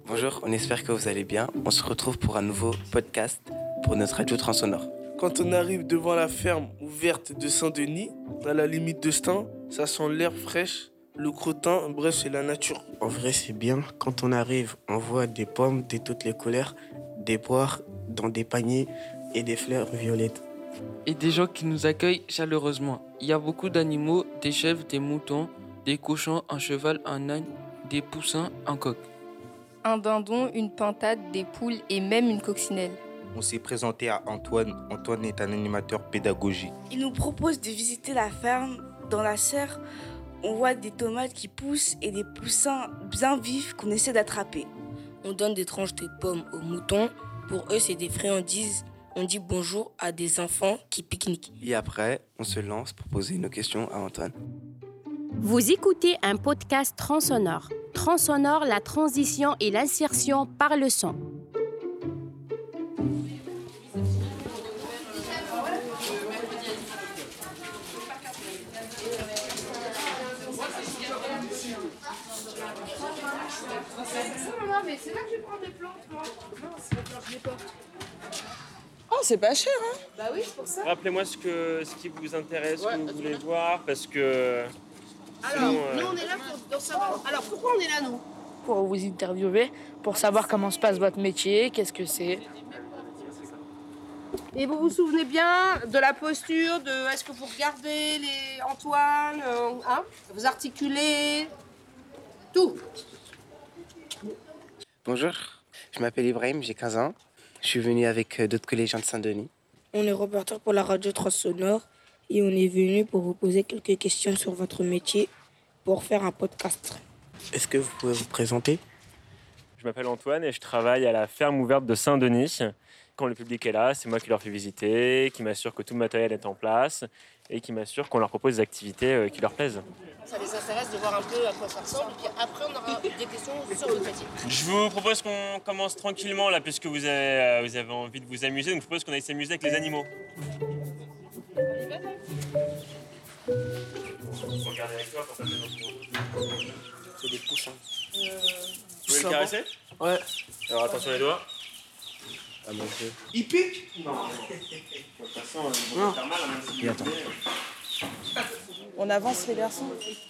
Bonjour, on espère que vous allez bien. On se retrouve pour un nouveau podcast pour notre radio Transsonore. Quand on arrive devant la ferme ouverte de Saint-Denis, à la limite de Stein, ça sent l'herbe fraîche, le crottin, bref, c'est la nature. En vrai, c'est bien. Quand on arrive, on voit des pommes de toutes les couleurs, des poires dans des paniers et des fleurs violettes. Et des gens qui nous accueillent chaleureusement. Il y a beaucoup d'animaux, des chèvres, des moutons, des cochons, un cheval, un âne, des poussins, un coq. Un dindon, une pintade, des poules et même une coccinelle. On s'est présenté à Antoine. Antoine est un animateur pédagogique. Il nous propose de visiter la ferme. Dans la serre, on voit des tomates qui poussent et des poussins bien vifs qu'on essaie d'attraper. On donne des tranches de pommes aux moutons. Pour eux, c'est des friandises. On dit bonjour à des enfants qui pique-niquent. Et après, on se lance pour poser nos questions à Antoine. Vous écoutez un podcast Transsonore. Transsonore, la transition et l'insertion par le son. Oh, c'est pas cher, hein? Bah oui, c'est pour ça. Rappelez-moi ce qui vous intéresse, ce que vous voulez voir, parce que... Alors, nous, on est là pour savoir... Alors, pourquoi on est là, nous? Pour vous interviewer, pour savoir comment se passe votre métier, qu'est-ce que c'est. Et vous vous souvenez bien de la posture, de est-ce que vous regardez les Antoine, hein? Vous articulez, tout. Bonjour, je m'appelle Ibrahim, j'ai 15 ans. Je suis venu avec d'autres collégiens de Saint-Denis. On est reporter pour la radio Transsonore et on est venu pour vous poser quelques questions sur votre métier pour faire un podcast. Est-ce que vous pouvez vous présenter? Je m'appelle Antoine et je travaille à la ferme ouverte de Saint-Denis. Quand le public est là, c'est moi qui leur fais visiter, qui m'assure que tout le matériel est en place et qui m'assure qu'on leur propose des activités qui leur plaisent. Ça les intéresse de voir un peu à quoi ça ressemble, puis après on aura des questions sur votre métier. Je vous propose qu'on commence tranquillement là, puisque vous avez envie de vous amuser, donc je propose qu'on aille s'amuser avec les animaux. Faut regarder avec toi pour taper dans ton dos. C'est des poussins. Vous pouvez le caresser? Ouais. Alors attention les doigts. Ah mon Dieu. Il pique? Non. De toute façon, ils vont faire mal à même si Et attends. On avance les garçons.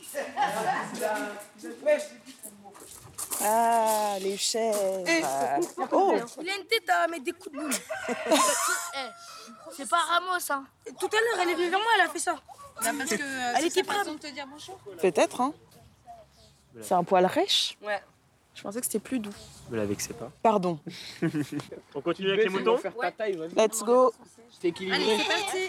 Ah, les chèvres. Oh, Il a une tête à mettre des coups de boule. C'est pas Ramos, hein. Tout à l'heure, elle est venue vers moi, elle a fait ça. Parce que Elle était prête. de te dire bonjour. peut-être, hein. C'est un poil rêche. Ouais. Je pensais que c'était plus doux. Ne la vexez pas. Pardon. On continue avec les moutons? Let's go. Allez, c'est parti.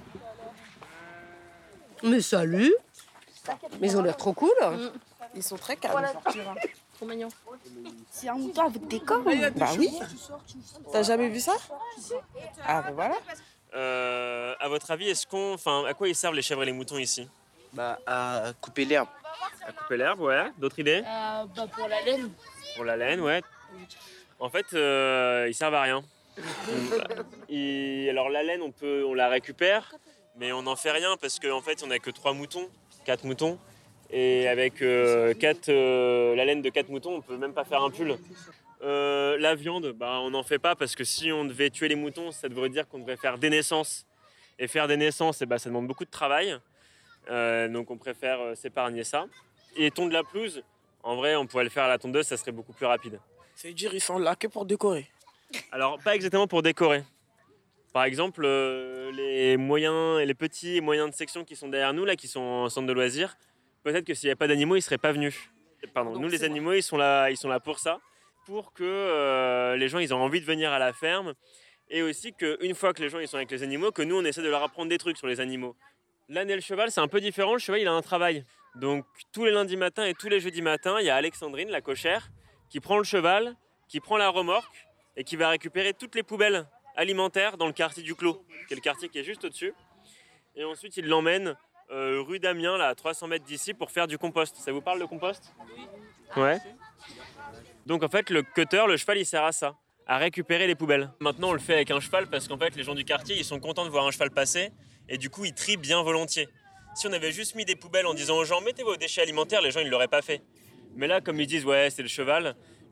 Mais salut. Mais ils ont l'air trop cool. Ils sont très calmes. Trop mignon. C'est un mouton avec des cornes. Bah oui. T'as jamais vu ça? Ah, ben voilà. À votre avis, à quoi ils servent les chèvres et les moutons ici? Bah, à couper l'herbe. À couper l'herbe, ouais. D'autres idées? Pour la laine. Pour la laine, ouais. En fait, ils servent à rien. Alors la laine, on la récupère, mais on n'en fait rien parce qu'en fait, on n'a que 4 moutons. Et avec la laine de 4 moutons, on peut même pas faire un pull. La viande, on n'en fait pas parce que si on devait tuer les moutons, ça devrait dire qu'on devrait faire des naissances. Et faire des naissances, ça demande beaucoup de travail. Donc on préfère s'épargner ça. Et tondre la pelouse, en vrai, on pourrait le faire à la tondeuse, ça serait beaucoup plus rapide. Ça veut dire qu'ils sont là que pour décorer. Alors, pas exactement pour décorer. Par exemple, les petits et moyens de section qui sont derrière nous, là, qui sont en centre de loisirs, peut-être que s'il n'y avait pas d'animaux, ils ne seraient pas venus. Nous, les animaux, ils sont là pour ça, pour que les gens ils ont envie de venir à la ferme, et aussi qu'une fois que les gens ils sont avec les animaux, que nous, on essaie de leur apprendre des trucs sur les animaux. L'âne et le cheval, c'est un peu différent. Le cheval, il a un travail. Donc, tous les lundis matins et tous les jeudis matins, il y a Alexandrine, la cochère, qui prend le cheval, qui prend la remorque et qui va récupérer toutes les poubelles alimentaires dans le quartier du Clos, qui est le quartier qui est juste au-dessus. Et ensuite, il l'emmène rue d'Amiens, là, à 300 mètres d'ici, pour faire du compost. Ça vous parle, le compost? Ouais. Donc, en fait, le cutter, le cheval, il sert à ça, à récupérer les poubelles. Maintenant, on le fait avec un cheval parce qu'en fait, les gens du quartier, ils sont contents de voir un cheval passer et du coup, ils trient bien volontiers. Si on avait juste mis des poubelles en disant aux gens « mettez vos déchets alimentaires », les gens, ils ne l'auraient pas fait. Mais là, comme ils disent « ouais, c'est le cheval »,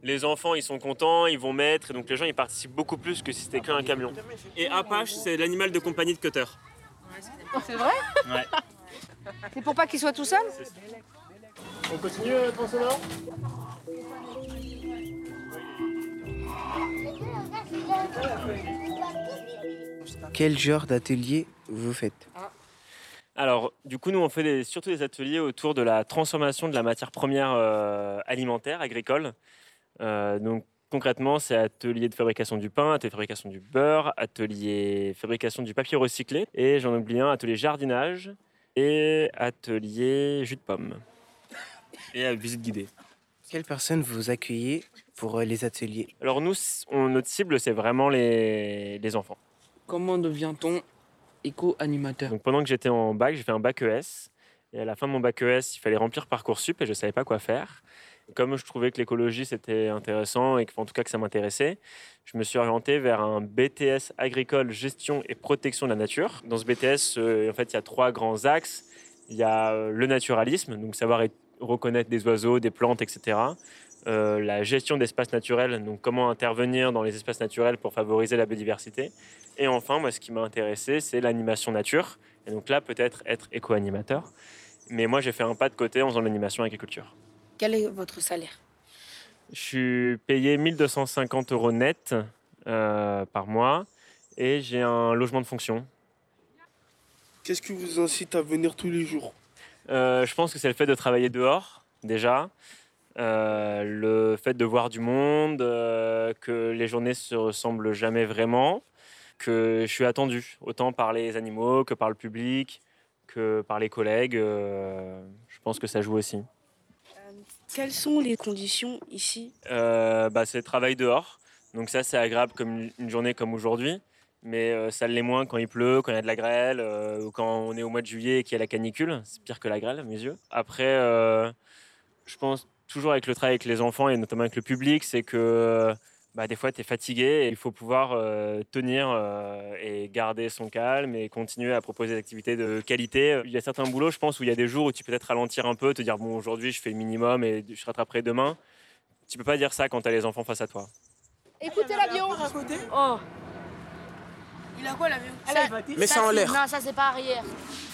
Les enfants, ils sont contents, ils vont mettre, et donc les gens, ils participent beaucoup plus que si c'était qu'un camion. Et Apache, c'est l'animal de compagnie de Cutter. C'est vrai? Ouais. C'est pour pas qu'il soit tout seul? On continue, tronçonneur? Quel genre d'atelier vous faites? Alors, du coup, nous, on fait surtout des ateliers autour de la transformation de la matière première alimentaire, agricole. Donc, concrètement, c'est atelier de fabrication du pain, atelier de fabrication du beurre, atelier fabrication du papier recyclé, et j'en oublie un, atelier jardinage et atelier jus de pomme. Et visite guidée. Quelles personnes vous accueillez pour les ateliers? Alors nous, notre cible, c'est vraiment les enfants. Comment devient-on éco-animateur? Donc pendant que j'étais en bac, j'ai fait un bac ES. Et à la fin de mon bac ES, il fallait remplir Parcoursup et je ne savais pas quoi faire. Comme je trouvais que l'écologie, c'était intéressant et en tout cas que ça m'intéressait, je me suis orienté vers un BTS agricole, gestion et protection de la nature. Dans ce BTS, en fait, il y a 3 grands axes. Il y a le naturalisme, donc savoir reconnaître des oiseaux, des plantes, etc. La gestion d'espaces naturels, donc comment intervenir dans les espaces naturels pour favoriser la biodiversité. Et enfin, moi, ce qui m'a intéressé, c'est l'animation nature. Et donc là, peut-être être éco-animateur. Mais moi, j'ai fait un pas de côté en faisant l'animation agriculture. Quel est votre salaire? Je suis payé 1 250 € net par mois et j'ai un logement de fonction. Qu'est-ce qui vous incite à venir tous les jours? Je pense que c'est le fait de travailler dehors, déjà. Le fait de voir du monde, que les journées se ressemblent jamais vraiment, que je suis attendu, autant par les animaux que par le public, que par les collègues. Je pense que ça joue aussi. Quelles sont les conditions ici? C'est le travail dehors. Donc ça, c'est agréable comme une journée comme aujourd'hui. Mais ça l'est moins quand il pleut, quand il y a de la grêle, ou quand on est au mois de juillet et qu'il y a la canicule. C'est pire que la grêle, à mes yeux. Après, je pense toujours avec le travail avec les enfants et notamment avec le public, c'est que des fois, tu es fatigué et il faut pouvoir tenir et garder son calme et continuer à proposer des activités de qualité. Il y a certains boulots, je pense, où il y a des jours où tu peux peut-être ralentir un peu, te dire, bon, aujourd'hui, je fais le minimum et je rattraperai demain. Tu peux pas dire ça quand tu as les enfants face à toi. Écoutez l'avion. Oh. Il a quoi l'avion? Mets ça en l'air. Non, ça c'est pas arrière.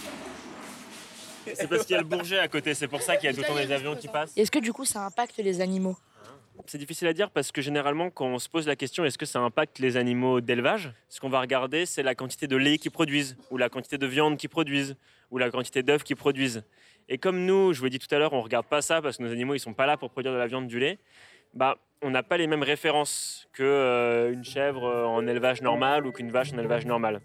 C'est parce qu'il y a le Bourget à côté, c'est pour ça qu'il y a tout le temps des avions qui passent. Est-ce que du coup ça impacte les animaux? C'est difficile à dire parce que généralement, quand on se pose la question est-ce que ça impacte les animaux d'élevage, ce qu'on va regarder, c'est la quantité de lait qu'ils produisent, ou la quantité de viande qu'ils produisent, ou la quantité d'œufs qu'ils produisent. Et comme nous, je vous l'ai dit tout à l'heure, on ne regarde pas ça parce que nos animaux ils sont pas là pour produire de la viande, du lait, on n'a pas les mêmes références qu'une chèvre en élevage normal ou qu'une vache en élevage normal.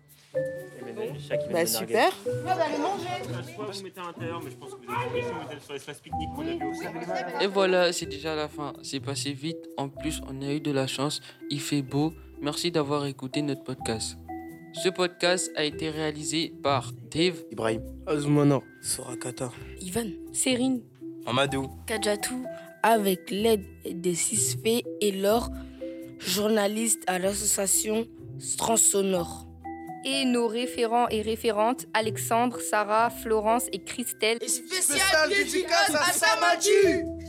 Super. Allez manger. Soit vous mettez à l'intérieur, mais je pense que vous avez envie, si vous êtes sur l'espace pique-nique qu'on a vu aussi. Et voilà, c'est déjà la fin. C'est passé vite. En plus, on a eu de la chance. Il fait beau. Merci d'avoir écouté notre podcast. Ce podcast a été réalisé par Dave, Ibrahim, Azmana, Sorakata, Ivan, Serine, Amadou, Kadjatou, avec l'aide des 6 fées et Laure, journaliste à l'association Transsonore. Et nos référents et référentes, Alexandre, Sarah, Florence et Christelle. Et spécial dédicace à Samadji.